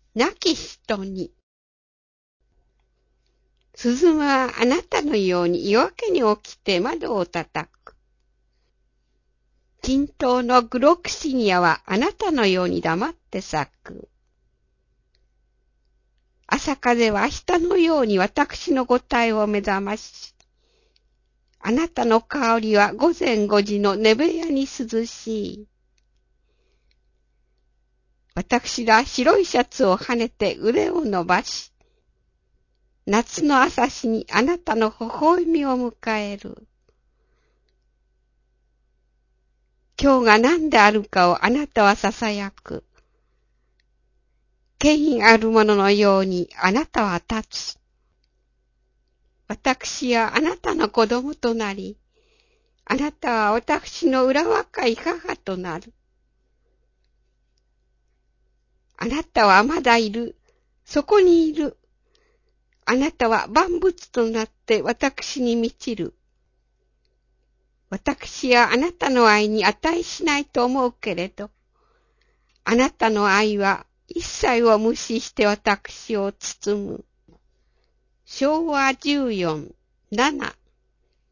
亡き人に。鈴はあなたのように夜明けに起きて窓を叩く。金灯のグロクシニアはあなたのように黙って咲く。朝風は明日のように私のご体を目覚まし、あなたの香りは午前5時の寝部屋に涼しい。私が白いシャツをはねて腕を伸ばし、夏の朝日にあなたの微笑みを迎える。今日が何であるかをあなたは囁く。権威あるもののようにあなたは立つ。私はあなたの子供となり、あなたは私の裏若い母となる。あなたはまだいる。そこにいる。あなたは万物となって私に満ちる。私はあなたの愛に値しないと思うけれど、あなたの愛は一切を無視して私を包む。昭和14、7